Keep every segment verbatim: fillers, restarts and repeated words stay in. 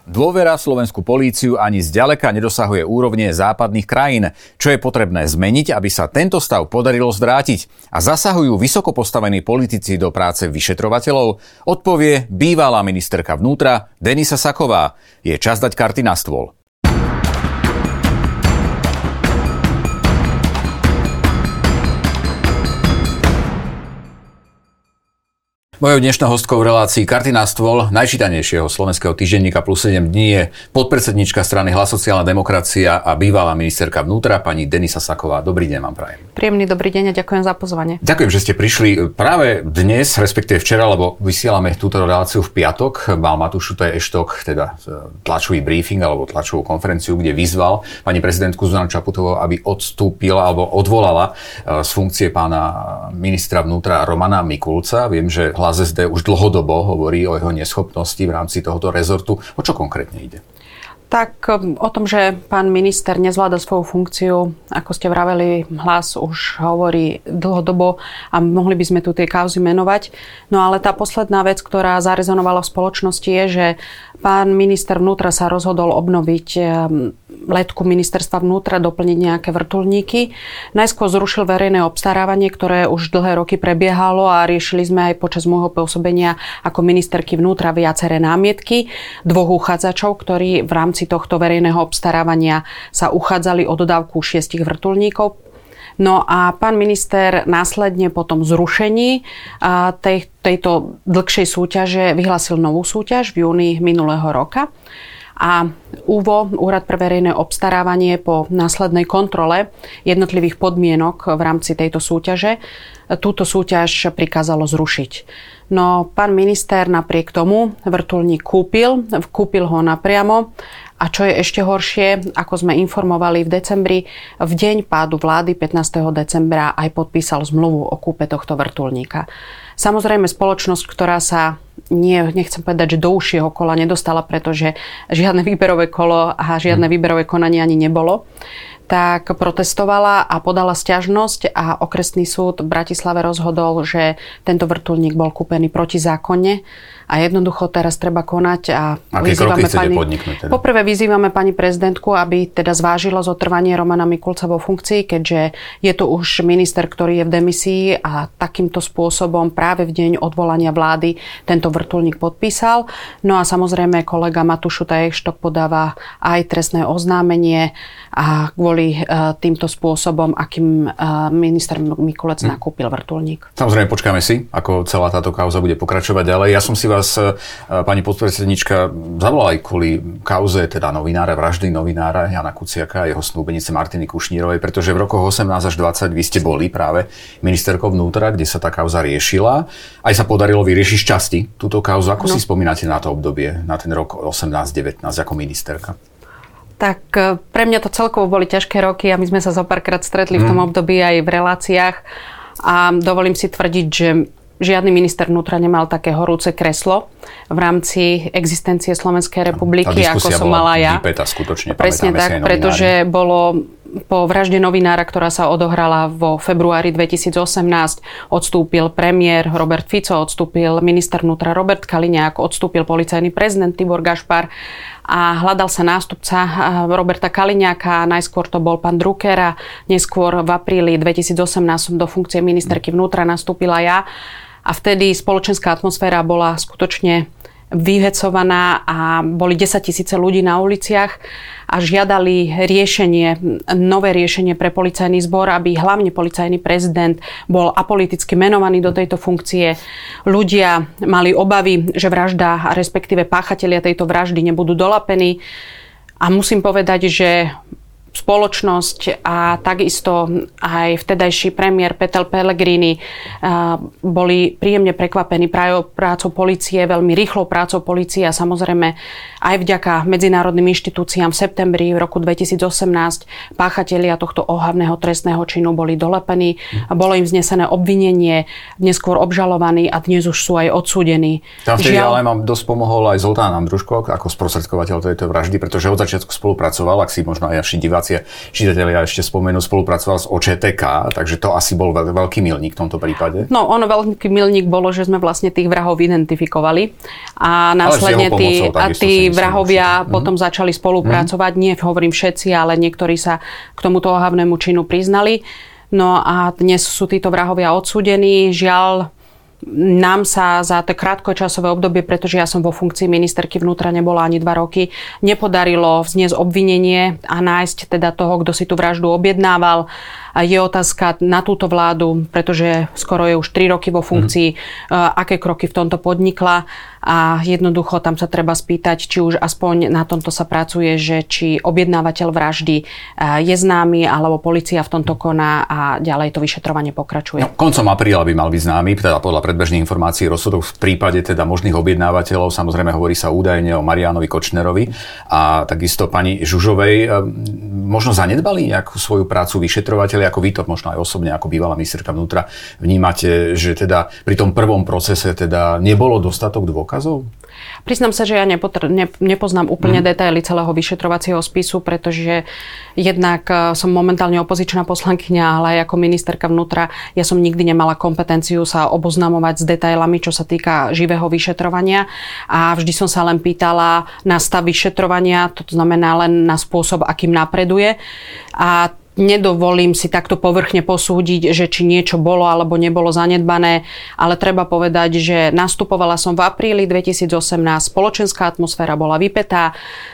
Dôvera v slovenskú políciu ani zďaleka nedosahuje úrovne západných krajín. Čo je potrebné zmeniť, aby sa tento stav podarilo zvrátiť? A zasahujú vysoko postavení politici do práce vyšetrovateľov? Odpovie bývalá ministerka vnútra Denisa Saková. Je čas dať karty na stôl. Mojou dnešnou hostkou v relácii Karty na stôl najčítanejšieho slovenského týždenníka plus sedem dní je podpredsedníčka strany Hlas sociálna demokracia a bývalá ministerka vnútra pani Denisa Saková. Dobrý deň vám prajem. Príjemný dobrý deň a ďakujem za pozvanie. Ďakujem, že ste prišli práve dnes, respektíve včera, lebo vysielame túto reláciu v piatok. Mal Matúš Šutaj eštok, teda tlačový briefing alebo tlačovú konferenciu, kde vyzval pani prezidentku Zuzanu Čaputovú, aby odstúpila alebo odvolala z funkcie pána ministra vnútra Romana Mikulca. Viem, že Hlas es dé už dlhodobo hovorí o jeho neschopnosti v rámci tohoto rezortu. O čo konkrétne ide? Tak o tom, že pán minister nezvláda svoju funkciu, ako ste vraveli, Hlas už hovorí dlhodobo a mohli by sme tu tie kauzy menovať. No ale tá posledná vec, ktorá zarezonovala v spoločnosti je, že pán minister vnútra sa rozhodol obnoviť letku ministerstva vnútra, doplniť nejaké vrtuľníky. Najskôr zrušil verejné obstarávanie, ktoré už dlhé roky prebiehalo a riešili sme aj počas môjho pôsobenia ako ministerky vnútra viaceré námietky dvoch uchádzačov, ktorí v rámci tohto verejného obstarávania sa uchádzali o dodávku šiestich vrtuľníkov. No a pán minister následne po tom zrušení tej, tejto dlhšej súťaže vyhlásil novú súťaž v júni minulého roka. A ÚVO, Úrad pre verejné obstarávanie, po následnej kontrole jednotlivých podmienok v rámci tejto súťaže túto súťaž prikázalo zrušiť. No pán minister napriek tomu vrtuľník kúpil, kúpil ho napriamo. A čo je ešte horšie, ako sme informovali v decembri, v deň pádu vlády pätnásteho decembra aj podpísal zmluvu o kúpe tohto vrtuľníka. Samozrejme spoločnosť, ktorá sa nie, nechcem povedať, že do užšieho kola nedostala, pretože žiadne výberové kolo a žiadne výberové konanie ani nebolo, tak protestovala a podala sťažnosť a okresný súd v Bratislave rozhodol, že tento vrtuľník bol kúpený protizákonne a jednoducho teraz treba konať a aké kroky chcete podniknúť? Teda? Poprvé vyzývame pani prezidentku, aby teda zvážila zotrvanie Romana Mikulca vo funkcii, keďže je to už minister, ktorý je v demisii a takýmto spôsobom práve v deň odvolania vlády tento vrtuľník podpísal. No a samozrejme kolega Matúš Šutaj eštok podáva aj trestné oznámenie a kvôli uh, týmto spôsobom, akým uh, minister Mikulec hmm. nakúpil vrtuľník. Samozrejme počkáme si, ako celá táto kauza bude pokračovať ďalej. Ja som si vás, uh, pani podpredsednička, zavolal aj kvôli kauze teda novinára, vraždy novinára Jana Kuciaka a jeho snúbenice Martiny Kušnírovej, pretože v rokoch osemnásť až dvadsať vy ste boli práve ministerkou vnútra, kde sa tá kauza riešila. Aj sa podarilo vyriešiť šťastí túto kauzu. Ako no. si spomínate na to obdobie, na ten rok osemnásť devätnásť ako ministerka? Tak pre mňa to celkovo boli ťažké roky a my sme sa zo párkrát stretli mm. v tom období aj v reláciách a dovolím si tvrdiť, že žiadny minister vnútra nemal také horúce kreslo v rámci existencie Slovenskej republiky, ako som mala ja. Vypätá, skutočne, presne tak, pretože bolo po vražde novinára, ktorá sa odohrala vo februári dvetisícosemnásť, odstúpil premiér Robert Fico, odstúpil minister vnútra Robert Kaliňák, odstúpil policajný prezident Tibor Gašpar a hľadal sa nástupca Roberta Kaliňáka. Najskôr to bol pán Drucker a neskôr v apríli dvetisícosemnásť do funkcie ministerky vnútra nastúpila ja. A vtedy spoločenská atmosféra bola skutočne vyhecovaná a boli desaťtisíce ľudí na uliciach a žiadali riešenie, nové riešenie pre policajný zbor, aby hlavne policajný prezident bol apoliticky menovaný do tejto funkcie. Ľudia mali obavy, že vražda, respektíve páchatelia tejto vraždy nebudú dolapení. A musím povedať, že spoločnosť a takisto aj vtedajší premiér Peter Pellegrini boli príjemne prekvapení prácou polície, veľmi rýchlou prácou polície a samozrejme aj vďaka medzinárodným inštitúciám v septembri v roku dvetisícosemnásť páchatelia tohto ohavného trestného činu boli dolepení a bolo im vznesené obvinenie, neskôr obžalovaní a dnes už sú aj odsúdení. Tam vtedy Žiaľ... ale vám dosť pomohol aj Zoltán Andruško ako sprostredkovateľ tejto vraždy, pretože od začiatku spolupracoval, ak si možno aj naši diváci informácie čitatelia ešte spomenú, spolupracoval s ó č té ká, takže to asi bol veľký milník v tomto prípade. No, ono veľký milník bolo, že sme vlastne tých vrahov identifikovali a následne tí, a tí vrahovia potom mm. začali spolupracovať. Mm. Nie hovorím všetci, ale niektorí sa k tomuto ohavnému činu priznali. No a dnes sú títo vrahovia odsúdení. Žiaľ, nám sa za to krátkočasové obdobie, pretože ja som vo funkcii ministerky vnútra nebola ani dva roky, nepodarilo vzniesť obvinenie a nájsť teda toho, kto si tú vraždu objednával. A je otázka na túto vládu, pretože skoro je už tri roky vo funkcii, mm. aké kroky v tomto podnikla. A jednoducho tam sa treba spýtať, či už aspoň na tomto sa pracuje, že či objednávateľ vraždy je známy, alebo polícia v tomto koná a ďalej to vyšetrovanie pokračuje. No, koncom apríla by mal byť známy, teda podľa predbežných informácií rozsudok v prípade teda možných objednávateľov. Samozrejme hovorí sa údajne o Marianovi Kočnerovi a takisto pani Žužovej. Možno zanedbali nejakú svoju prácu vyšetrovateľi, ako vy to možno aj osobne, ako bývalá ministerka vnútra, vnímate, že teda pri tom prvom procese teda nebolo dostatok dôkazov? Priznám sa, že ja nepotr- ne- nepoznám úplne mm. detaily celého vyšetrovacieho spisu, pretože jednak som momentálne opozičná poslankyňa, ale aj ako ministerka vnútra ja som nikdy nemala kompetenciu sa oboznamovať s detailami, čo sa týka živého vyšetrovania a vždy som sa len pýtala na stav vyšetrovania, to znamená len na spôsob, akým napreduje a nedovolím si takto povrchne posúdiť, že či niečo bolo alebo nebolo zanedbané, ale treba povedať, že nastupovala som v apríli dvetisícosemnásť, spoločenská atmosféra bola vypätá,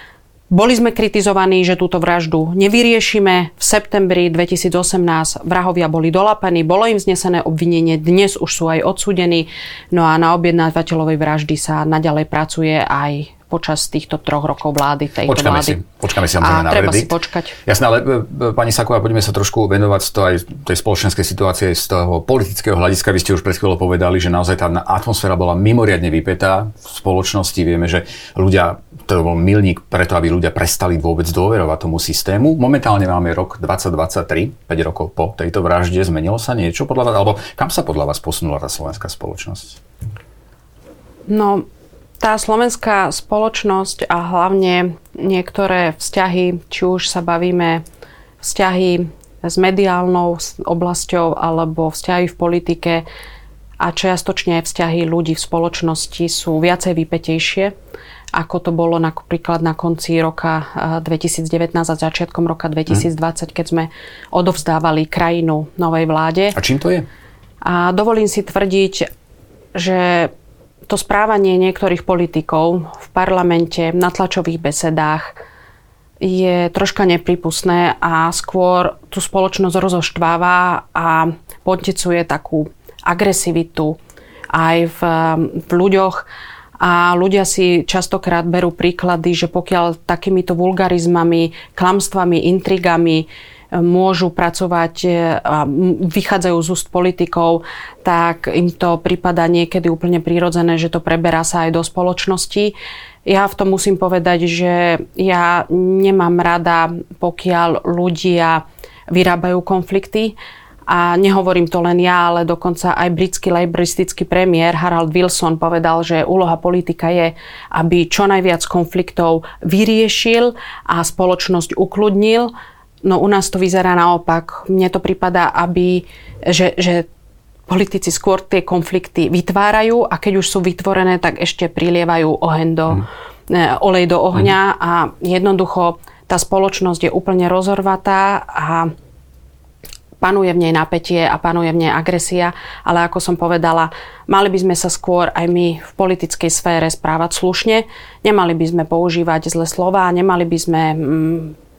boli sme kritizovaní, že túto vraždu nevyriešime. V septembri dvetisícosemnásť vrahovia boli dolapaní, bolo im vznesené obvinenie, dnes už sú aj odsúdení, no a na objednávateľovej vraždy sa naďalej pracuje aj počas týchto troch rokov vlády tejto počkáme vlády. Si, počkáme si samozrejme na treba verdikt. si počkať. Jasné, ale pani Saková, poďme sa trošku venovať to aj tej spoločenskej situácie z toho politického hľadiska. Vy ste už pred chvíľou povedali, že naozaj tá atmosféra bola mimoriadne vypätá v spoločnosti. Vieme, že ľudia, to bol milník preto, aby ľudia prestali vôbec dôverovať tomu systému. Momentálne máme rok dvetisícdvadsaťtri, päť rokov po tejto vražde. Zmenilo sa niečo podľa vás? Alebo kam sa podľa vás posunula tá slovenská spoločnosť? No, tá slovenská spoločnosť a hlavne niektoré vzťahy, či už sa bavíme vzťahy s mediálnou oblasťou alebo vzťahy v politike a čiastočne aj vzťahy ľudí v spoločnosti sú viacej vypätejšie, ako to bolo napríklad na konci roka dvetisícdevätnásť a začiatkom roka dvetisícdvadsať, keď sme odovzdávali krajinu novej vláde. A čím to je? A dovolím si tvrdiť, že to správanie niektorých politikov v parlamente, na tlačových besedách je troška nepripustné a skôr tú spoločnosť rozoštváva a podnecuje takú agresivitu aj v, v ľuďoch. A ľudia si častokrát berú príklady, že pokiaľ takýmito vulgarizmami, klamstvami, intrigami môžu pracovať a vychádzajú z úst politikov, tak im to pripadá niekedy úplne prirodzené, že to preberá sa aj do spoločnosti. Ja v tom musím povedať, že ja nemám rada, pokiaľ ľudia vyrábajú konflikty. A nehovorím to len ja, ale dokonca aj britský lejbristický premiér Harold Wilson povedal, že úloha politika je, aby čo najviac konfliktov vyriešil a spoločnosť ukludnil. No u nás to vyzerá naopak. Mne to pripadá, aby, že, že politici skôr tie konflikty vytvárajú a keď už sú vytvorené, tak ešte prilievajú oheň do, mm. olej do ohňa mm. a jednoducho tá spoločnosť je úplne rozorvatá a panuje v nej napätie a panuje v nej agresia, ale ako som povedala, mali by sme sa skôr aj my v politickej sfére správať slušne, nemali by sme používať zlé slová, nemali by sme mm,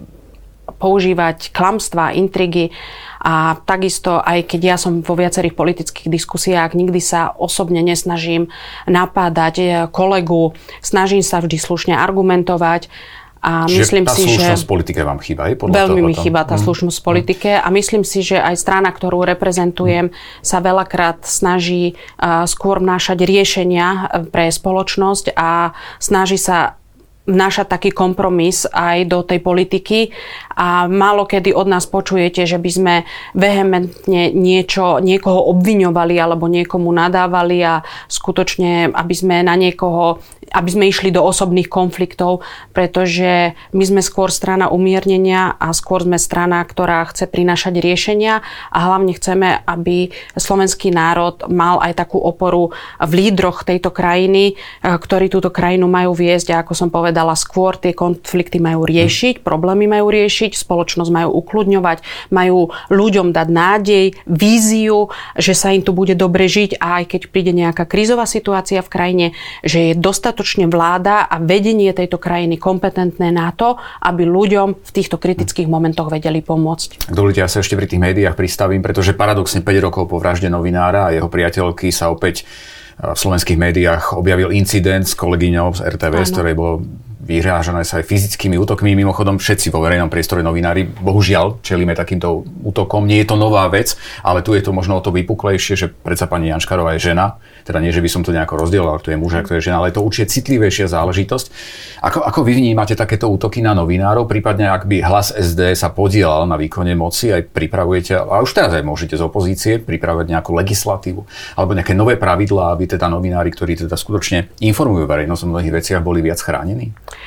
používať klamstvá, intrigy a takisto aj keď ja som vo viacerých politických diskusiách, nikdy sa osobne nesnažím napádať kolegu, snažím sa vždy slušne argumentovať. A Čiže myslím tá si, slušnosť že v politike vám chýba? Je podľa veľmi toho, mi chýba tá slušnosť v politike a myslím si, že aj strana, ktorú reprezentujem, sa veľakrát snaží skôr vnášať riešenia pre spoločnosť a snaží sa vnášať taký kompromis aj do tej politiky a málo kedy od nás počujete, že by sme vehementne niečo, niekoho obviňovali alebo niekomu nadávali a skutočne, aby sme na niekoho aby sme išli do osobných konfliktov, pretože my sme skôr strana umiernenia a skôr sme strana, ktorá chce prinášať riešenia a hlavne chceme, aby slovenský národ mal aj takú oporu v lídroch tejto krajiny, ktorí túto krajinu majú viesť a ako som povedala, skôr tie konflikty majú riešiť, problémy majú riešiť, spoločnosť majú ukludňovať, majú ľuďom dať nádej, víziu, že sa im tu bude dobre žiť a aj keď príde nejaká krízová situácia v krajine, že je dostatočne vláda a vedenie tejto krajiny kompetentné na to, aby ľuďom v týchto kritických momentoch vedeli pomôcť. Ak dovolíte, ja sa ešte pri tých médiách pristavím, pretože paradoxne päť rokov po vražde novinára a jeho priateľky sa opäť v slovenských médiách objavil incident s kolegyňou z er té vé, z ktorej bolo vyhrážané sa aj fyzickými útokmi. Mimochodom, všetci vo verejnom priestore novinári, bohužiaľ, čelíme takýmto útokom. Nie je to nová vec, ale tu je to možno o to vypuklejšie, že predsa pani Jančkárová je žena. Teda nie, že by som to nejako rozdielal, to je muž, to je žena, ale je to určite citlivejšia záležitosť. Ako, ako vy vnímate takéto útoky na novinárov? Prípadne, ak by Hlas es dé sa podielal na výkone moci, aj pripravujete, a už teraz aj môžete z opozície pripravať nejakú legislatívu alebo nejaké nové pravidlá, aby teda novinári, ktorí teda skutočne informujú verejnosť o mnohých veciach, boli viac chránení?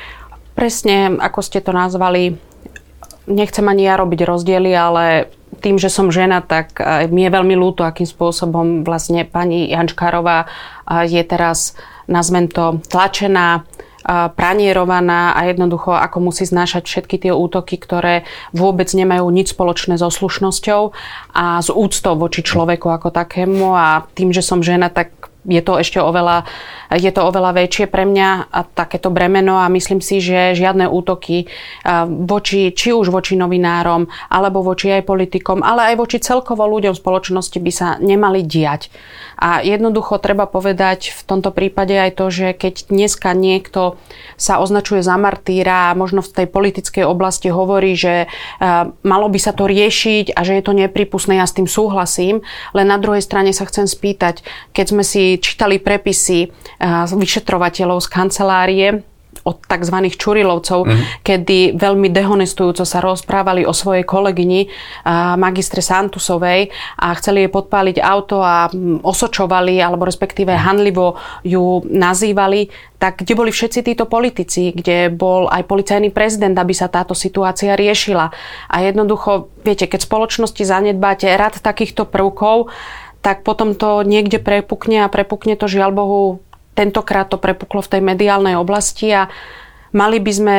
Presne, ako ste to nazvali, nechcem ani ja robiť rozdiely, ale tým, že som žena, tak mi je veľmi ľúto, akým spôsobom vlastne pani Jančkárová je teraz, nazvem to, tlačená, pranierovaná a jednoducho ako musí znášať všetky tie útoky, ktoré vôbec nemajú nič spoločné so slušnosťou a s úctou voči človeku ako takému a tým, že som žena, tak je to ešte oveľa, je to oveľa väčšie pre mňa a takéto bremeno a myslím si, že žiadne útoky voči, či už voči novinárom, alebo voči aj politikom, ale aj voči celkovo ľuďom v spoločnosti by sa nemali diať. A jednoducho treba povedať v tomto prípade aj to, že keď dneska niekto sa označuje za martýra a možno v tej politickej oblasti hovorí, že malo by sa to riešiť a že je to nepripustné, ja s tým súhlasím, len na druhej strane sa chcem spýtať, keď sme si čítali prepisy vyšetrovateľov z kancelárie od tzv. Čurilovcov, mm. kedy veľmi dehonestujúco sa rozprávali o svojej kolegyni magistre Santusovej a chceli jej podpáliť auto a osočovali, alebo respektíve hanlivo ju nazývali, tak kde boli všetci títo politici, kde bol aj policajný prezident, aby sa táto situácia riešila. A jednoducho, viete, keď v spoločnosti zanedbáte rad takýchto prvkov, tak potom to niekde prepukne a prepukne to, žiaľ Bohu, tentokrát to prepuklo v tej mediálnej oblasti a mali by sme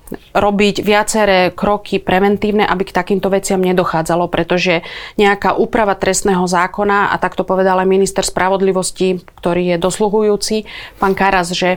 robiť viaceré kroky preventívne, aby k takýmto veciam nedochádzalo, pretože nejaká úprava trestného zákona, a tak to povedal aj minister spravodlivosti, ktorý je dosluhujúci, pán Karas, že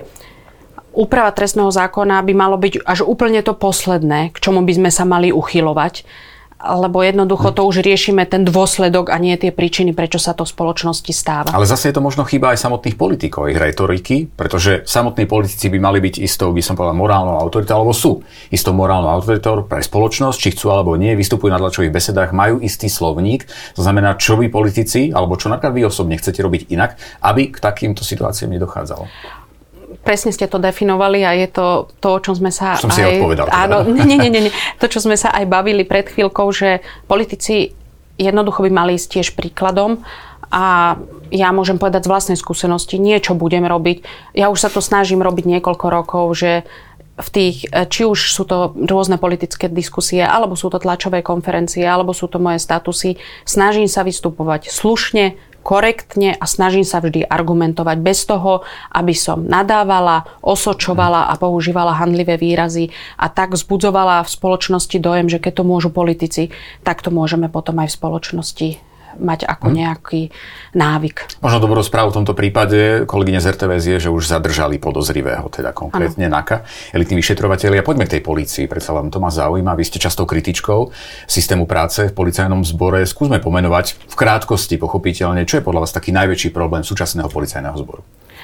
úprava trestného zákona by malo byť až úplne to posledné, k čomu by sme sa mali uchylovať. Lebo jednoducho to už riešime ten dôsledok a nie tie príčiny, prečo sa to v spoločnosti stáva. Ale zase je to možno chyba aj samotných politikov, ich retoriky, pretože samotní politici by mali byť istou, by som povedal, morálnou autoritou, alebo sú istou morálnou autoritou pre spoločnosť, či chcú alebo nie, vystupujú na tlačových besedách, majú istý slovník, to znamená, čo vy politici, alebo čo napríklad vy osobne chcete robiť inak, aby k takýmto situáciám nedochádzalo. Presne ste to definovali a je to to, o čom sme sa som aj... si odpovedal. Áno, nie, nie, nie, nie. To, čo sme sa aj bavili pred chvíľkou, že politici jednoducho by mali ísť tiež príkladom a ja môžem povedať z vlastnej skúsenosti, niečo budem robiť. Ja už sa to snažím robiť niekoľko rokov, že v tých, či už sú to rôzne politické diskusie, alebo sú to tlačové konferencie, alebo sú to moje statusy, snažím sa vystupovať slušne, korektne a snažím sa vždy argumentovať bez toho, aby som nadávala, osočovala a používala handlivé výrazy a tak vzbudzovala v spoločnosti dojem, že keď to môžu politici, tak to môžeme potom aj v spoločnosti mať ako nejaký návyk. Možno dobrou správou v tomto prípade kolegyne z er té vé je, že už zadržali podozrivého, teda konkrétne ano. Naka, elitní vyšetrovatelia. Poďme k tej polícii, predsa vám to ma zaujíma. Vy ste častou kritičkou systému práce v policajnom zbore. Skúsme pomenovať v krátkosti, pochopiteľne, čo je podľa vás taký najväčší problém súčasného policajného zboru?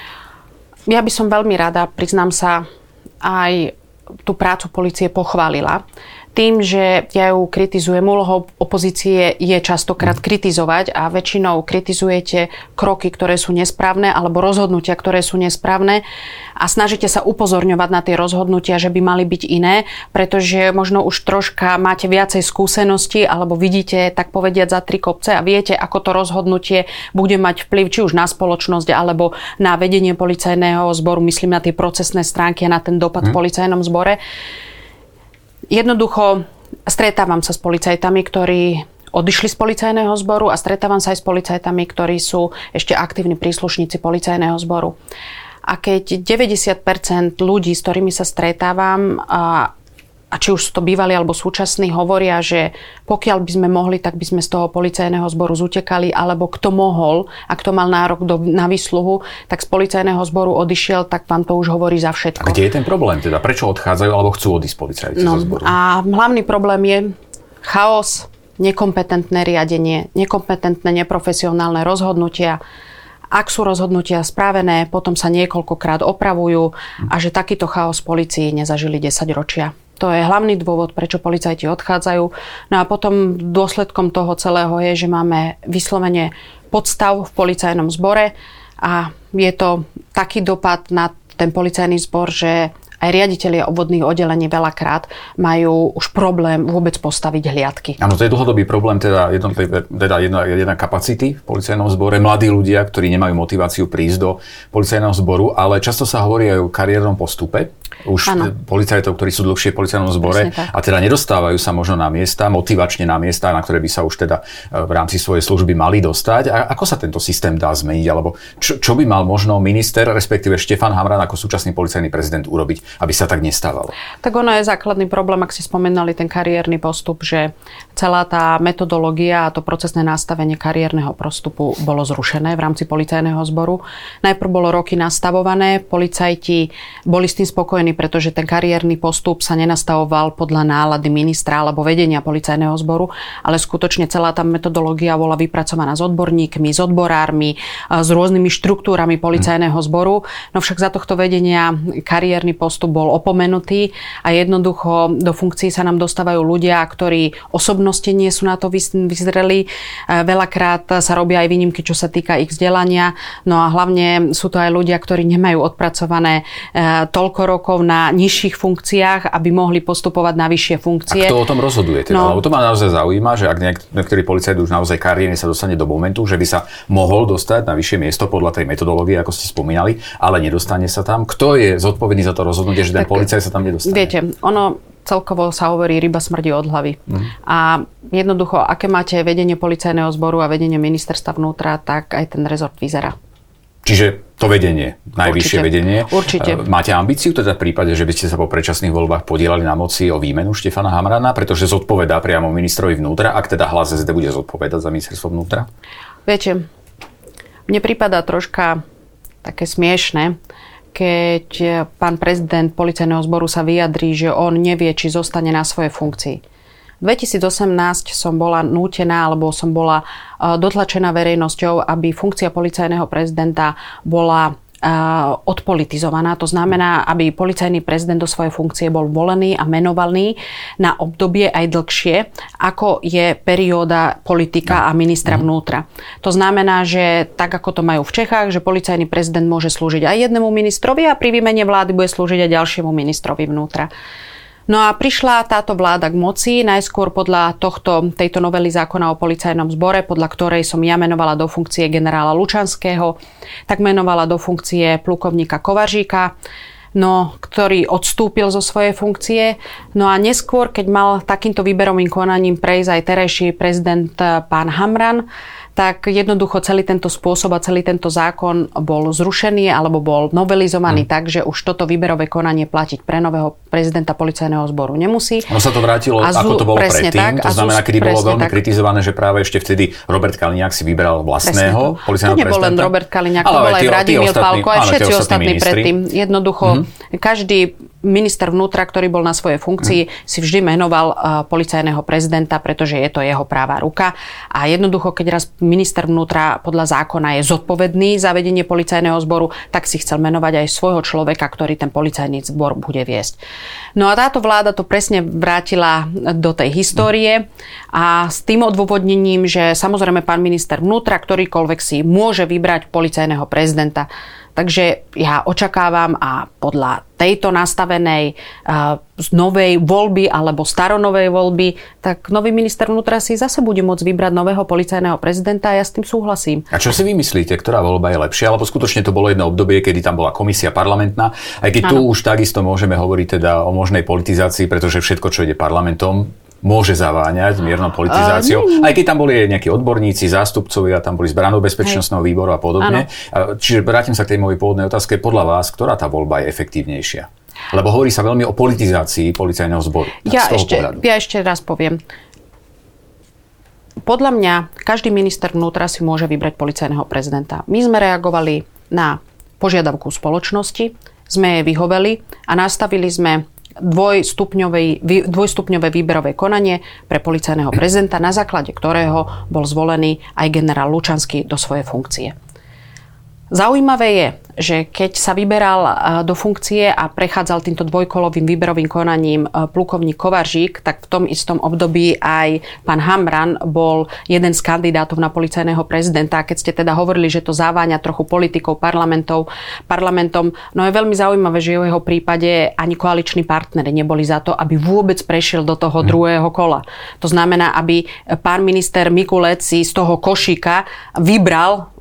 Ja by som veľmi rada, priznám sa, aj tú prácu polície pochválila. tým, že ja ju kritizujem, úlohou opozície je častokrát kritizovať a väčšinou kritizujete kroky, ktoré sú nesprávne alebo rozhodnutia, ktoré sú nesprávne a snažíte sa upozorňovať na tie rozhodnutia, že by mali byť iné, pretože možno už troška máte viacej skúseností alebo vidíte, tak povediať, za tri kopce a viete, ako to rozhodnutie bude mať vplyv či už na spoločnosť alebo na vedenie policajného zboru, myslím na tie procesné stránky a na ten dopad hmm. v policajnom zbore. Jednoducho stretávam sa s policajtami, ktorí odišli z policajného zboru a stretávam sa aj s policajtami, ktorí sú ešte aktívni príslušníci policajného zboru. A keď deväťdesiat percent ľudí, s ktorými sa stretávam, a, a či už sú to bývalí alebo súčasní, hovoria, že pokiaľ by sme mohli, tak by sme z toho policajného zboru zutekali, alebo kto mohol a kto mal nárok do, na výsluhu, tak z policajného zboru odišiel, tak vám to už hovorí za všetko. A kde je ten problém teda? Prečo odchádzajú alebo chcú odísť policajti no, zo zboru? A hlavný problém je chaos, nekompetentné riadenie, nekompetentné, neprofesionálne rozhodnutia. Ak sú rozhodnutia správené, potom sa niekoľkokrát opravujú a že takýto chaos polícii nezažili desaťročia. To je hlavný dôvod, prečo policajti odchádzajú. No a potom dôsledkom toho celého je, že máme vyslovene podstav v policajnom zbore a je to taký dopad na ten policajný zbor, že aj riaditelia obvodných oddelení veľakrát majú už problém vôbec postaviť hliadky. Áno, to je dlhodobý problém, teda, teda jedna, jedna kapacity v policajnom zbore, mladí ľudia, ktorí nemajú motiváciu prísť do policajného zboru, ale často sa hovorí aj o kariérnom postupe. Už ano. Policajtov, ktorí sú dlhšie v policajnom zbore a teda nedostávajú sa možno na miesta, motivačne na miesta, na ktoré by sa už teda v rámci svojej služby mali dostať. A ako sa tento systém dá zmeniť? Alebo čo, čo by mal možno minister, respektíve Štefan Hamran ako súčasný policajný prezident urobiť, aby sa tak nestávalo? Tak ono je základný problém, ak si spomenali ten kariérny postup, že celá tá metodológia a to procesné nastavenie kariérneho postupu bolo zrušené v rámci policajného zboru. Najprv bolo roky nastavované, policajti boli s tým spokojní, pretože ten kariérny postup sa nenastavoval podľa nálady ministra alebo vedenia policajného zboru, ale skutočne celá tá metodológia bola vypracovaná s odborníkmi, s odborármi, s rôznymi štruktúrami policajného zboru. No však za tohto vedenia kariérny postup bol opomenutý a jednoducho do funkcií sa nám dostávajú ľudia, ktorí osobnosti nie sú na to vyzreli. Veľakrát sa robia aj výnimky, čo sa týka ich vzdelania. No a hlavne sú to aj ľudia, ktorí nemajú odpracované toľko rokov na nižších funkciách, aby mohli postupovať na vyššie funkcie. A kto o tom rozhoduje? Teda? No. Lebo to ma naozaj zaujíma, že ak niektorý policajt už naozaj kariérne sa dostane do momentu, že by sa mohol dostať na vyššie miesto podľa tej metodológie, ako ste spomínali, ale nedostane sa tam. Kto je zodpovedný za to rozhodnutie, že ten policajt sa tam nedostane? Viete, ono celkovo sa hovorí, ryba smrdí od hlavy. Mm. A jednoducho, aké máte vedenie policajného zboru a vedenie ministerstva vnútra, tak aj ten rezort vyzerá. Čiže to vedenie, najvyššie Určite. vedenie. Určite. Máte ambíciu teda v prípade, že by ste sa po predčasných voľbách podielali na moci o výmenu Štefana Hamrana, pretože zodpovedá priamo ministrovi vnútra, ak teda Hlas es dé bude zodpovedať za ministerstvo vnútra? Viete, mne prípada troška také smiešne, keď pán prezident policajného zboru sa vyjadrí, že on nevie, či zostane na svojej funkcii. V dvetisícosemnásť som bola nútená, alebo som bola dotlačená verejnosťou, aby funkcia policajného prezidenta bola odpolitizovaná. To znamená, aby policajný prezident do svojej funkcie bol volený a menovaný na obdobie aj dlhšie, ako je perióda politika a ministra vnútra. To znamená, že tak ako to majú v Čechách, že policajný prezident môže slúžiť aj jednému ministrovi a pri výmene vlády bude slúžiť aj ďalšiemu ministrovi vnútra. No a prišla táto vláda k moci, najskôr podľa tohto, tejto novely zákona o policajnom zbore, podľa ktorej som ja menovala do funkcie generála Lučanského, tak menovala do funkcie plukovníka Kovaříka, no, ktorý odstúpil zo svojej funkcie. No a neskôr, keď mal takýmto výberovým konaním prejsť aj terajší prezident pán Hamran, tak jednoducho celý tento spôsob a celý tento zákon bol zrušený alebo bol novelizovaný hmm. tak, že už toto výberové konanie platiť pre nového prezidenta policajného zboru nemusí. Ono sa to vrátilo, a ako to bolo predtým. To znamená, kedy bolo veľmi tak kritizované, že práve ešte vtedy Robert Kaliňák si vyberal vlastného policajného prezidenta. To nebol len Robert Kaliňák, to bol aj Vladimír Pálko, aj všetci ostatní predtým. Jednoducho, mm-hmm. Každý minister vnútra, ktorý bol na svojej funkcii, mm. si vždy menoval uh, policajného prezidenta, pretože je to jeho práva ruka. A jednoducho, keď raz minister vnútra podľa zákona je zodpovedný za vedenie policajného zboru, tak si chcel menovať aj svojho človeka, ktorý ten policajný zbor bude viesť. No a táto vláda to presne vrátila do tej histórie a s tým odôvodnením, že samozrejme pán minister vnútra, ktorýkoľvek si môže vybrať policajného prezidenta. Takže ja očakávam a podľa tejto nastavenej uh, novej voľby alebo staronovej voľby, tak nový minister vnútra si zase bude môcť vybrať nového policajného prezidenta a ja s tým súhlasím. A čo si vy myslíte, ktorá voľba je lepšia? Alebo skutočne to bolo jedno obdobie, kedy tam bola komisia parlamentná, aj keď ano. Tu už takisto môžeme hovoriť teda o možnej politizácii, pretože všetko, čo ide parlamentom, môže zaváňať miernou politizáciou. Uh, aj keď tam boli nejakí odborníci, zástupcovia, tam boli z branno-bezpečnostného výboru a podobne. Ano. Čiže vrátim sa k tej mojej pôvodnej otázke. Podľa vás, ktorá tá voľba je efektívnejšia? Lebo hovorí sa veľmi o politizácii policajného zboru. Ja ešte, ja ešte raz poviem. Podľa mňa každý minister vnútra si môže vybrať policajného prezidenta. My sme reagovali na požiadavku spoločnosti, sme jej vyhoveli a nastavili sme dvojstupňové výberové konanie pre policajného prezidenta, na základe ktorého bol zvolený aj generál Lučanský do svojej funkcie. Zaujímavé je, že keď sa vyberal do funkcie a prechádzal týmto dvojkolovým výberovým konaním plukovník Kovaržík, tak v tom istom období aj pán Hamran bol jeden z kandidátov na policajného prezidenta. A keď ste teda hovorili, že to zaváňa trochu politikov parlamentov, parlamentom, no je veľmi zaujímavé, že v jeho prípade ani koaliční partneri neboli za to, aby vôbec prešiel do toho druhého kola. To znamená, aby pán minister Mikulec si z toho košíka vybral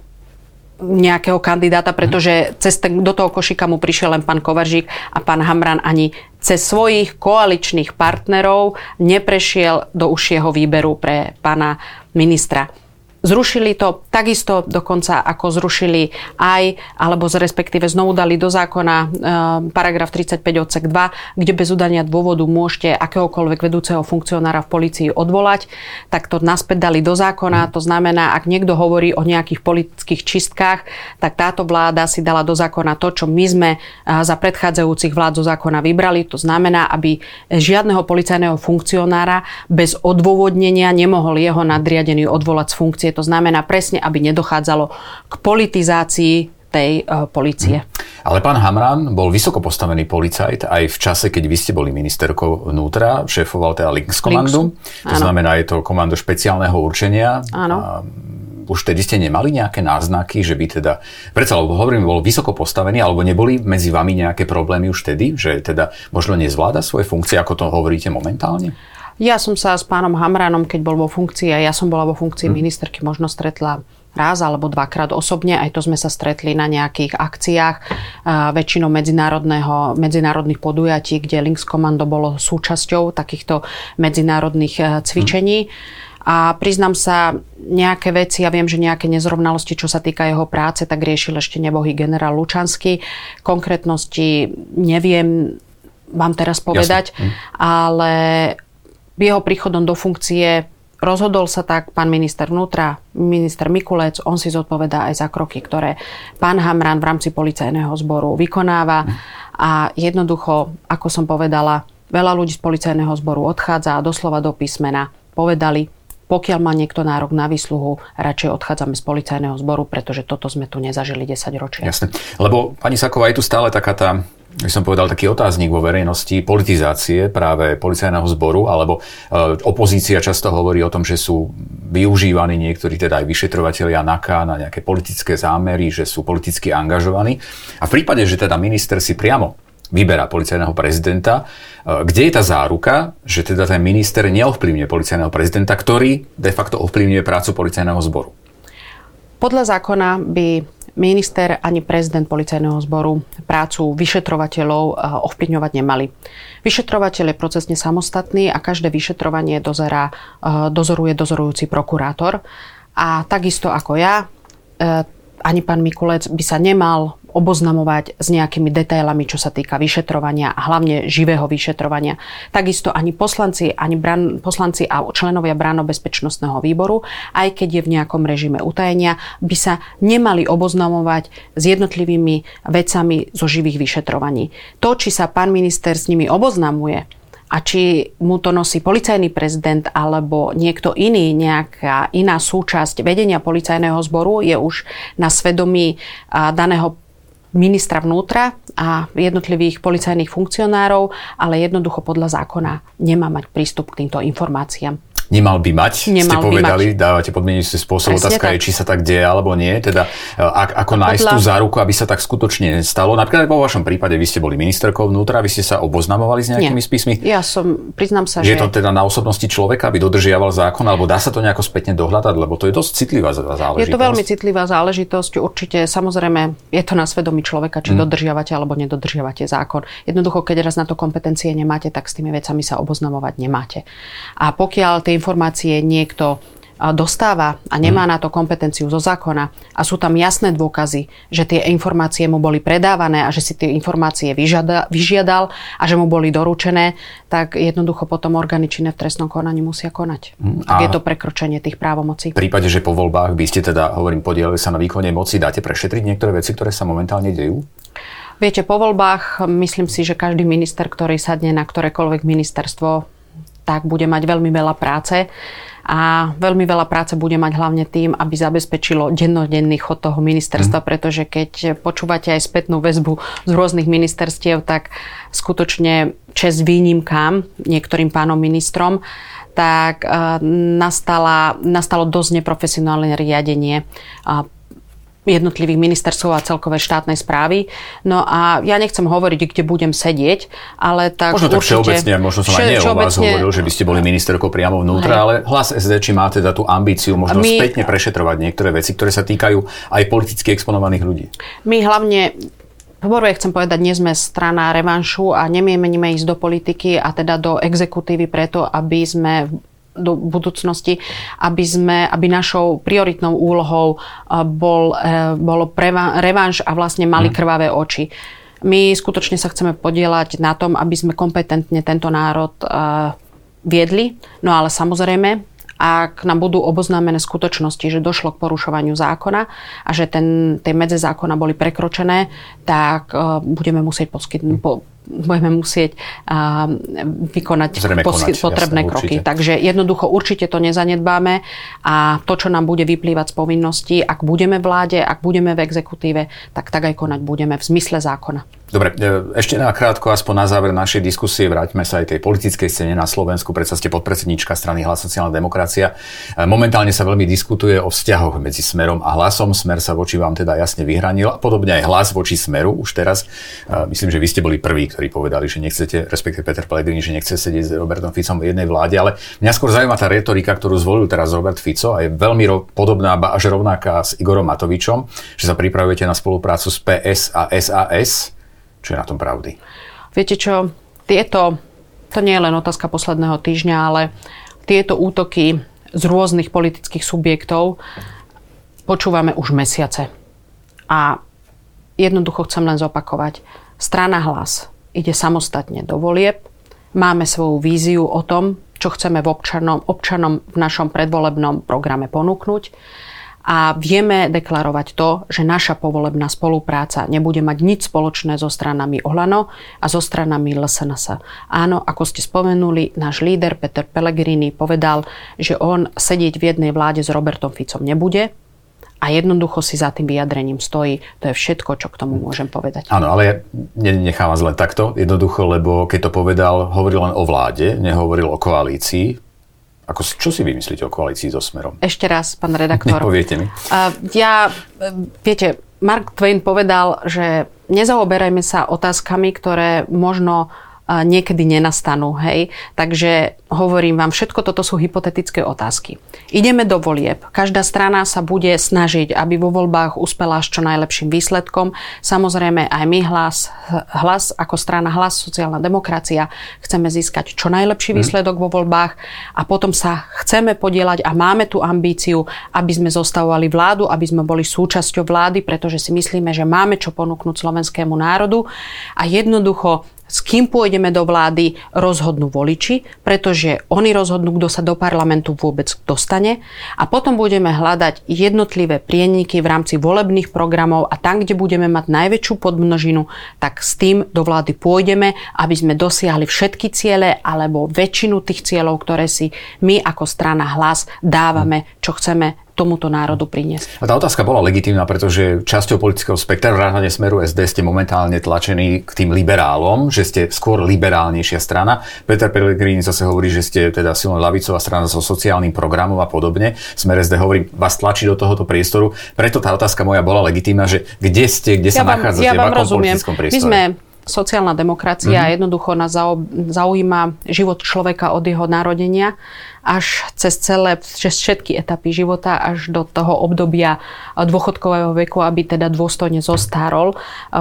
nejakého kandidáta, pretože cez ten, do toho košíka mu prišiel len pán Kovaržík a pán Hamran ani cez svojich koaličných partnerov neprešiel do užšieho výberu pre pána ministra. Zrušili to takisto dokonca, ako zrušili aj, alebo respektíve znovu dali do zákona e, paragraf tridsaťpäť odsek dva, kde bez udania dôvodu môžete akéhokoľvek vedúceho funkcionára v polícii odvolať, tak to naspäť dali do zákona. To znamená, ak niekto hovorí o nejakých politických čistkách, tak táto vláda si dala do zákona to, čo my sme za predchádzajúcich vlád zo zákona vybrali. To znamená, aby žiadneho policajného funkcionára bez odôvodnenia nemohol jeho nadriadený odvolať z funkcie. To znamená presne, aby nedochádzalo k politizácii tej uh, polície. Ale pán Hamran bol vysoko postavený policajt aj v čase, keď vy ste boli ministerkou vnútra, šéfoval teda Links-komandu. To znamená, je to komando špeciálneho určenia. Áno. Už vtedy ste nemali nejaké náznaky, že by teda, predsa, lebo hovorím, bol vysoko postavený, alebo neboli medzi vami nejaké problémy už vtedy, že teda možno nezvláda svoje funkcie, ako to hovoríte momentálne? Ja som sa s pánom Hamranom, keď bol vo funkcii, a ja som bola vo funkcii hmm. ministerky, možno stretla raz alebo dvakrát osobne, aj to sme sa stretli na nejakých akciách, väčšinou medzinárodného, medzinárodných podujatí, kde Links-komando bolo súčasťou takýchto medzinárodných cvičení. Hmm. A priznám sa, nejaké veci, ja viem, že nejaké nezrovnalosti, čo sa týka jeho práce, tak riešil ešte nebohý generál Lučanský. Konkrétnosti neviem vám teraz povedať, hm. ale jeho príchodom do funkcie rozhodol sa tak pán minister vnútra, minister Mikulec, on si zodpovedá aj za kroky, ktoré pán Hamran v rámci policajného zboru vykonáva. A jednoducho, ako som povedala, veľa ľudí z policajného zboru odchádza a doslova do písmena povedali, pokiaľ má niekto nárok na výsluhu, radšej odchádzame z policajného zboru, pretože toto sme tu nezažili desať ročia. Jasne. Lebo pani Saková, je tu stále taká tá, by som povedal, taký otáznik vo verejnosti politizácie práve policajného zboru, alebo e, opozícia často hovorí o tom, že sú využívaní niektorí teda aj vyšetrovatelia NAKA na nejaké politické zámery, že sú politicky angažovaní. A v prípade, že teda minister si priamo vyberá policajného prezidenta, e, kde je tá záruka, že teda ten minister neovplyvňuje policajného prezidenta, ktorý de facto ovplyvňuje prácu policajného zboru? Podľa zákona by minister ani prezident policajného zboru prácu vyšetrovateľov ovplyvňovať nemali. Vyšetrovateľ je procesne samostatný a každé vyšetrovanie dozerá, dozoruje dozorujúci prokurátor. A takisto ako ja, ani pán Mikulec by sa nemal oboznamovať s nejakými detailami, čo sa týka vyšetrovania a hlavne živého vyšetrovania. Takisto ani poslanci, ani bran, poslanci a členovia branno-bezpečnostného výboru, aj keď je v nejakom režime utajenia, by sa nemali oboznamovať s jednotlivými vecami zo živých vyšetrovaní. To, či sa pán minister s nimi oboznamuje a či mu to nosí policajný prezident alebo niekto iný, nejaká iná súčasť vedenia policajného zboru, je už na svedomí daného ministra vnútra a jednotlivých policajných funkcionárov, ale jednoducho podľa zákona nemá mať prístup k týmto informáciám. Nemal by mať, Nemal ste povedali, mať. Dávate podmienujúci spôsob. Presne Otázka tak. je, či sa tak deje alebo nie. Teda ak, ako podľa... nájsť tú záruku, aby sa tak skutočne stalo. Napríklad vo vašom prípade, vy ste boli ministerkou vnútra, vy ste sa oboznamovali s nejakými Nie. spismi. Ja som, priznám sa, je že... Je to teda na osobnosti človeka, aby dodržiaval zákon, alebo dá sa to nejako spätne dohľadať, lebo to je dosť citlivá záležitosť. Je to veľmi citlivá záležitosť. Určite, samozrejme, je to na svedomí človeka, či hmm. dodržiavate alebo nedodržiavate zákon. Jednoducho, keď raz na to kompetencie nemáte, tak s tými vecami sa oboznamovať nemáte. A pokiaľ tie informácie niekto dostáva a nemá na to kompetenciu zo zákona a sú tam jasné dôkazy, že tie informácie mu boli predávané a že si tie informácie vyžiadal, vyžiadal a že mu boli doručené, tak jednoducho potom orgány činné v trestnom konaní musia konať. Tak je to prekročenie tých právomocí. V prípade, že po voľbách by ste teda, hovorím, podielili sa na výkone moci, dáte prešetriť niektoré veci, ktoré sa momentálne dejú? Viete, po voľbách myslím si, že každý minister, ktorý sadne na ktorékoľvek ministerstvo, tak bude mať veľmi veľa práce. A veľmi veľa práce bude mať hlavne tým, aby zabezpečilo dennodenný chod toho ministerstva, mm. pretože keď počúvate aj spätnú väzbu z rôznych ministerstiev, tak skutočne česť výnimkám niektorým pánom ministrom, tak uh, nastala, nastalo dosť neprofesionálne riadenie uh, jednotlivých ministerstv a celkovej štátnej správy. No a ja nechcem hovoriť, kde budem sedieť, ale tak možno tak určite... všeobecne, možno som aj nie o vás hovoril, že by ste boli ministerkou priamo vnútra, hej. Ale Hlas es dé, či má teda tú ambíciu možno my, spätne prešetrovať niektoré veci, ktoré sa týkajú aj politicky exponovaných ľudí. My hlavne... Poprvé chcem povedať, nie sme strana revanšu a nemienime ísť do politiky a teda do exekutívy preto, aby sme do budúcnosti, aby sme, aby našou prioritnou úlohou bol, bolo preva, revanš a vlastne mali krvavé oči. My skutočne sa chceme podieľať na tom, aby sme kompetentne tento národ viedli, no ale samozrejme, ak nám budú oboznámené skutočnosti, že došlo k porušovaniu zákona a že ten, tie medze zákona boli prekročené, tak uh, budeme musieť poskytnúť, po, budeme musieť uh, vykonať posky, konať, potrebné jasné, kroky. Určite. Takže jednoducho určite to nezanedbáme a to, čo nám bude vyplývať z povinností, ak budeme v vláde, ak budeme v exekutíve, tak tak aj konať budeme v zmysle zákona. Dobre, ešte na krátko, aspoň na záver našej diskusie, vráťme sa aj tej politickej scéne na Slovensku. Predsa ste podpredsedníčka strany Hlas sociálna demokracia. Momentálne sa veľmi diskutuje o vzťahoch medzi Smerom a Hlasom. Smer sa voči vám teda jasne vyhranil. A podobne aj Hlas voči Smeru už teraz. Myslím, že vy ste boli prví, ktorí povedali, že nechcete, respektíve Peter Pellegrini, že nechce sedieť s Robertom Ficom v jednej vláde. Ale mňa skôr zaujíma tá retorika, ktorú zvolil teraz Robert Fico a je veľmi ro- podobná, až rovnaká s Igorom Matovičom, že sa pripravujete na spoluprácu s pé es a es a es. Čo je na tom pravdy? Viete čo, tieto, to nie je len otázka posledného týždňa, ale tieto útoky z rôznych politických subjektov počúvame už mesiace. A jednoducho chcem len zopakovať. Strana Hlas ide samostatne do volieb. Máme svoju víziu o tom, čo chceme v občanom, občanom v našom predvolebnom programe ponúknuť. A vieme deklarovať to, že naša povolebná spolupráca nebude mať nič spoločné so stranami Olano a so stranami el es en es. Áno, ako ste spomenuli, náš líder Peter Pellegrini povedal, že on sedieť v jednej vláde s Robertom Ficom nebude a jednoducho si za tým vyjadrením stojí. To je všetko, čo k tomu môžem povedať. Áno, ale ja nenechám vás len takto. Jednoducho, lebo keď to povedal, hovoril len o vláde, nehovoril o koalícii. Ako, čo si vymyslíte o koalícii so Smerom? Ešte raz, pán redaktor. Nepoviete mi. Uh, ja, viete, Mark Twain povedal, že nezaoberajme sa otázkami, ktoré možno niekedy nenastanú. Hej. Takže hovorím vám, všetko toto sú hypotetické otázky. Ideme do volieb. Každá strana sa bude snažiť, aby vo voľbách uspela s čo najlepším výsledkom. Samozrejme aj my hlas, hlas ako strana Hlas, sociálna demokracia, chceme získať čo najlepší výsledok vo voľbách a potom sa chceme podieľať a máme tú ambíciu, aby sme zostavovali vládu, aby sme boli súčasťou vlády, pretože si myslíme, že máme čo ponúknuť slovenskému národu a jednoducho s kým pôjdeme do vlády, rozhodnú voliči, pretože oni rozhodnú, kto sa do parlamentu vôbec dostane a potom budeme hľadať jednotlivé prieniky v rámci volebných programov a tam, kde budeme mať najväčšiu podmnožinu, tak s tým do vlády pôjdeme, aby sme dosiahli všetky ciele alebo väčšinu tých cieľov, ktoré si my ako strana Hlas dávame, čo chceme tomuto národu priniesť. A tá otázka bola legitímna, pretože časťou politického spektra vrátane Smeru es dé ste momentálne tlačení k tým liberálom, že ste skôr liberálnejšia strana. Peter Pellegrini zase hovorí, že ste teda silno ľavicová strana so sociálnym programom a podobne. Smer es dé hovorí, vás tlačí do tohoto priestoru. Preto tá otázka moja bola legitímna, že kde ste, kde ja sa vám, nachádzate, ja v akom rozumiem. politickom priestore. My sme sociálna demokracia a mm-hmm. jednoducho nás zaujíma život človeka od jeho narodenia až cez celé, cez všetky etapy života, až do toho obdobia dôchodkového veku, aby teda dôstojne zostárol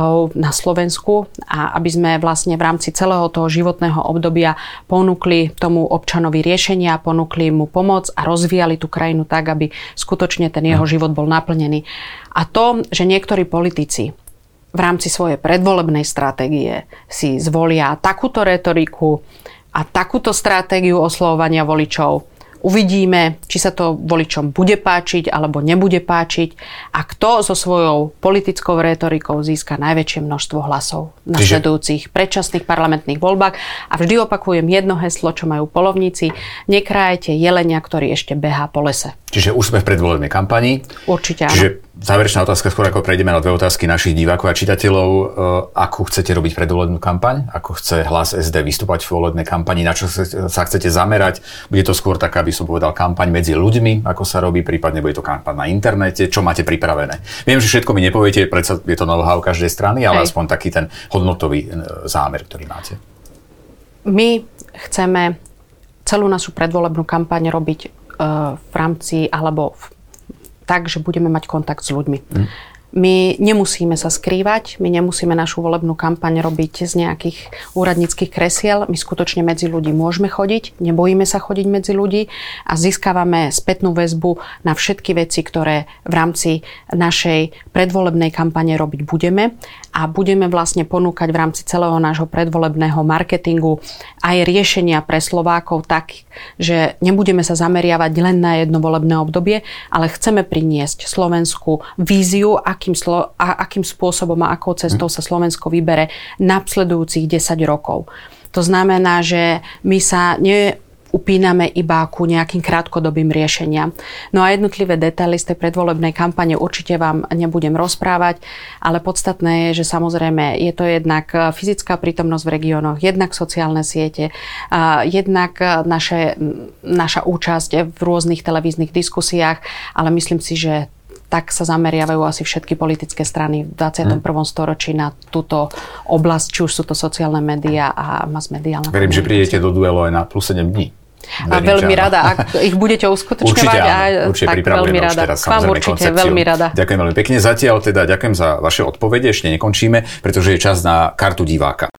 na Slovensku a aby sme vlastne v rámci celého toho životného obdobia ponúkli tomu občanovi riešenia, ponúkli mu pomoc a rozvíjali tú krajinu tak, aby skutočne ten jeho život bol naplnený. A to, že niektorí politici v rámci svojej predvolebnej stratégie si zvolia takúto retoriku a takúto stratégiu oslovovania voličov. Uvidíme, či sa to voličom bude páčiť alebo nebude páčiť a kto so svojou politickou retorikou získa najväčšie množstvo hlasov na nasledujúcich predčasných parlamentných voľbách. A vždy opakujem jedno heslo, čo majú polovníci: nekrájete jelenia, ktorý ešte behá po lese. Čiže už sme v predvolebnej kampani. Určite áno. Čiže záverečná otázka, skôr ako prejdeme na dve otázky našich divákov a čitateľov. Akú chcete robiť predvolebnú kampaň? Ako chce Hlas es dé vystúpať v volebnej kampani? Na čo sa chcete zamerať? Bude to skôr taká, by som povedal, kampaň medzi ľuďmi, ako sa robí, prípadne bude to kampaň na internete? Čo máte pripravené? Viem, že všetko mi nepoviete, predsa je to know-how každej strany, ale Hej. aspoň taký ten hodnotový zámer, ktorý máte. My chceme celú našu predvolebnú kampaň robiť v rámci, alebo v, tak, že budeme mať kontakt s ľuďmi. Mm. My nemusíme sa skrývať, my nemusíme našu volebnú kampaň robiť z nejakých úradníckych kresiel. My skutočne medzi ľudí môžeme chodiť, nebojíme sa chodiť medzi ľudí a získavame spätnú väzbu na všetky veci, ktoré v rámci našej predvolebnej kampane robiť budeme. A budeme vlastne ponúkať v rámci celého nášho predvolebného marketingu aj riešenia pre Slovákov tak, že nebudeme sa zameriavať len na jedno volebné obdobie, ale chceme priniesť Slovensku víziu, akým, slo- a akým spôsobom a akou cestou sa Slovensko vybere nasledujúcich desať rokov. To znamená, že my sa ne upíname iba ku nejakým krátkodobým riešeniam. No a jednotlivé detaily z tej predvolebnej kampane určite vám nebudem rozprávať, ale podstatné je, že samozrejme je to jednak fyzická prítomnosť v regiónoch, jednak sociálne siete, jednak naše, naša účasť v rôznych televíznych diskusiách, ale myslím si, že tak sa zameriavajú asi všetky politické strany v dvadsiatom prvom storočí na túto oblasť, či už sú to sociálne médiá a mass-mediálna. Verím, že prídete do duelu aj na plus sedem dní. A veľmi rada, ak ich budete uskutočňovať. Určite áno, a určite tak pripravujeme veľmi už rada. teraz Vám samozrejme určite koncepciu. veľmi rada. Ďakujem veľmi pekne. Zatiaľ teda ďakujem za vaše odpovede, ešte nekončíme, pretože je čas na kartu diváka.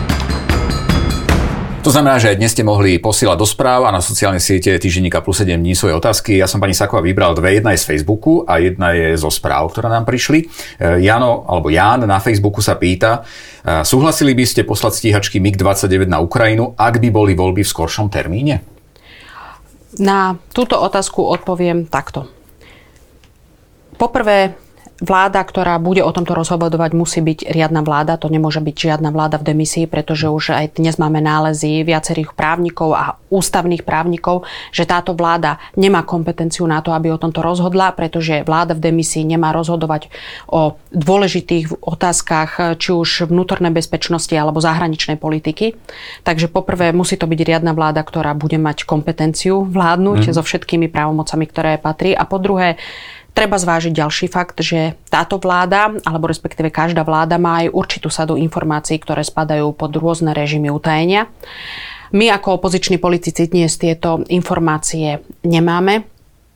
To znamená, že aj dnes ste mohli posielať do správ a na sociálne siete týždenníka plus sedem dní svoje otázky. Ja som pani Saková vybral dve, jedna je z Facebooku a jedna je zo správ, ktoré nám prišli. Jano, alebo Ján na Facebooku sa pýta: súhlasili by ste poslať stíhačky mig dvadsaťdeväť na Ukrajinu, ak by boli voľby v skoršom termíne? Na túto otázku odpoviem takto. Poprvé, vláda, ktorá bude o tomto rozhodovať, musí byť riadna vláda. To nemôže byť žiadna vláda v demisii, pretože už aj dnes máme nálezy viacerých právnikov a ústavných právnikov, že táto vláda nemá kompetenciu na to, aby o tomto rozhodla, pretože vláda v demisii nemá rozhodovať o dôležitých otázkach, či už vnútornej bezpečnosti alebo zahraničnej politiky. Takže poprvé musí to byť riadna vláda, ktorá bude mať kompetenciu vládnuť mm. so všetkými právomocami, ktoré patrí. A po druhé, treba zvážiť ďalší fakt, že táto vláda, alebo respektíve každá vláda má aj určitú sadu informácií, ktoré spadajú pod rôzne režimy utajenia. My ako opoziční politici dnes tieto informácie nemáme.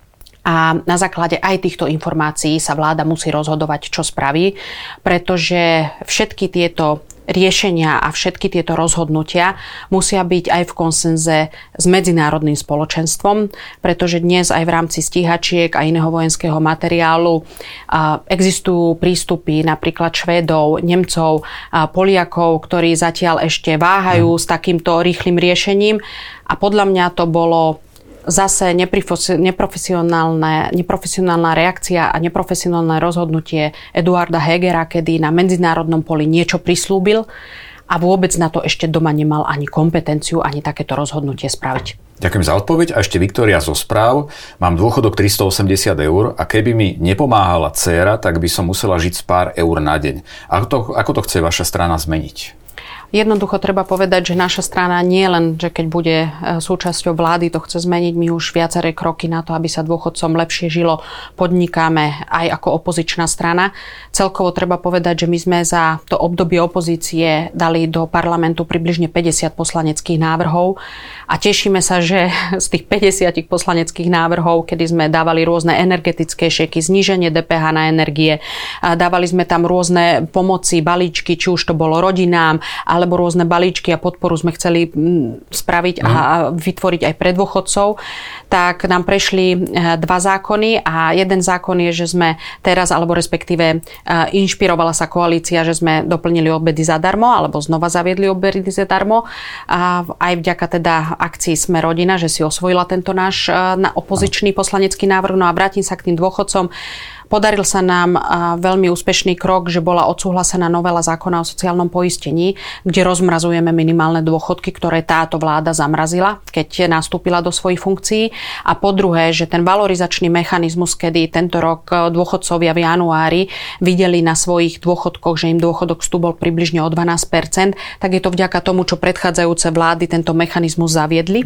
A na základe aj týchto informácií sa vláda musí rozhodovať, čo spraví, pretože všetky tieto riešenia a všetky tieto rozhodnutia musia byť aj v konsenze s medzinárodným spoločenstvom, pretože dnes aj v rámci stíhačiek a iného vojenského materiálu existujú prístupy napríklad Švédov, Nemcov, Poliakov, ktorí zatiaľ ešte váhajú s takýmto rýchlym riešením a podľa mňa to bolo zase neprofesionálna, neprofesionálna reakcia a neprofesionálne rozhodnutie Eduarda Hegera, kedy na medzinárodnom poli niečo prislúbil a vôbec na to ešte doma nemal ani kompetenciu, ani takéto rozhodnutie spraviť. Ďakujem za odpoveď. A ešte Viktória zo správ. Mám dôchodok tristoosemdesiat eur a keby mi nepomáhala dcéra, tak by som musela žiť z pár eur na deň. Ako to, ako to chce vaša strana zmeniť? Jednoducho treba povedať, že naša strana nie len, že keď bude súčasťou vlády, to chce zmeniť, my už viaceré kroky na to, aby sa dôchodcom lepšie žilo, podnikáme aj ako opozičná strana. Celkovo treba povedať, že my sme za to obdobie opozície dali do parlamentu približne päťdesiat poslaneckých návrhov a tešíme sa, že z tých päťdesiat poslaneckých návrhov, kedy sme dávali rôzne energetické šeky, zníženie dé pé há na energie, dávali sme tam rôzne pomoci, balíčky, či už to bolo rodinám, alebo rôzne balíčky a podporu sme chceli spraviť a vytvoriť aj pre dôchodcov, tak nám prešli dva zákony a jeden zákon je, že sme teraz, alebo respektíve inšpirovala sa koalícia, že sme doplnili obedy zadarmo, alebo znova zaviedli obedy zadarmo. A aj vďaka teda akcii Sme rodina, že si osvojila tento náš opozičný poslanecký návrh. No a vrátim sa k tým dôchodcom. Podaril sa nám veľmi úspešný krok, že bola odsúhlasená novela zákona o sociálnom poistení, kde rozmrazujeme minimálne dôchodky, ktoré táto vláda zamrazila, keď nastúpila do svojich funkcií. A po druhé, že ten valorizačný mechanizmus, kedy tento rok dôchodcovia v januári videli na svojich dôchodkoch, že im dôchodok vstúpol približne o dvanásť percent, tak je to vďaka tomu, čo predchádzajúce vlády tento mechanizmus zaviedli.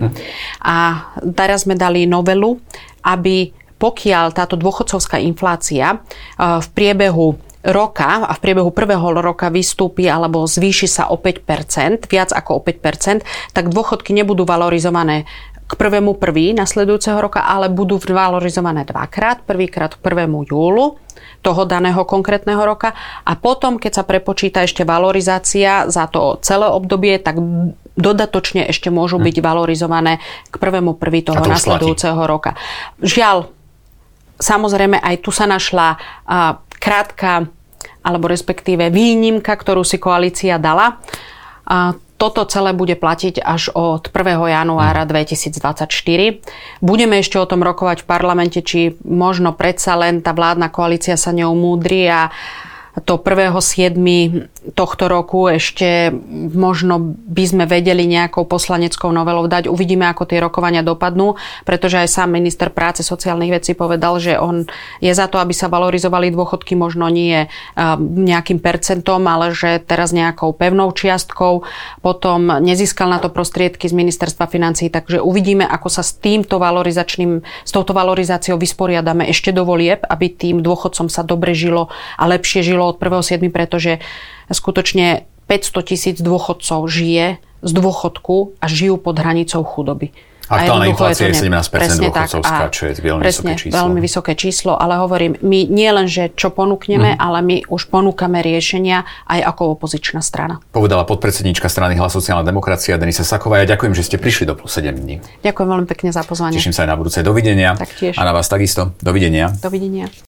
A teraz sme dali novelu, aby pokiaľ táto dôchodcovská inflácia v priebehu roka a v priebehu prvého roka vystúpi alebo zvýši sa o päť percent, viac ako o päť percent, tak dôchodky nebudú valorizované k prvému prvý nasledujúceho roka, ale budú valorizované dvakrát. Prvýkrát k prvému júlu toho daného konkrétneho roka a potom, keď sa prepočíta ešte valorizácia za to celé obdobie, tak dodatočne ešte môžu byť valorizované k prvému prvý toho to nasledujúceho platí. Roka. Žiaľ, samozrejme, aj tu sa našla uh, krátka, alebo respektíve výnimka, ktorú si koalícia dala. Uh, toto celé bude platiť až od prvého januára dvetisícdvadsaťštyri. Budeme ešte o tom rokovať v parlamente, či možno predsa len tá vládna koalícia sa neumúdri a to prvého siedmeho tohto roku ešte možno by sme vedeli nejakou poslaneckou novelou dať. Uvidíme, ako tie rokovania dopadnú, pretože aj sám minister práce sociálnych vecí povedal, že on je za to, aby sa valorizovali dôchodky možno nie nejakým percentom, ale že teraz nejakou pevnou čiastkou. Potom nezískal na to prostriedky z ministerstva financií, takže uvidíme, ako sa s týmto valorizačným, s touto valorizáciou vysporiadame ešte do volieb, aby tým dôchodcom sa dobre žilo a lepšie žilo od prvého siedmeho, pretože skutočne päťsto tisíc dôchodcov žije z dôchodku a žijú pod hranicou chudoby. Aktuálna inflácia je sedemnásť percent dôchodcovská, čo je veľmi presne, vysoké číslo. Veľmi vysoké číslo, ale hovorím, my nie len, že čo ponúkneme, mm. ale my už ponúkame riešenia aj ako opozičná strana. Povedala podpredsedníčka strany Hlas sociálna demokracia Denisa Saková. Ja ďakujem, že ste prišli do Plus sedem dní. Ďakujem veľmi pekne za pozvanie. Teším sa aj na budúce. Dovidenia. Taktiež. A na vás takisto. Dovidenia. Dovidenia.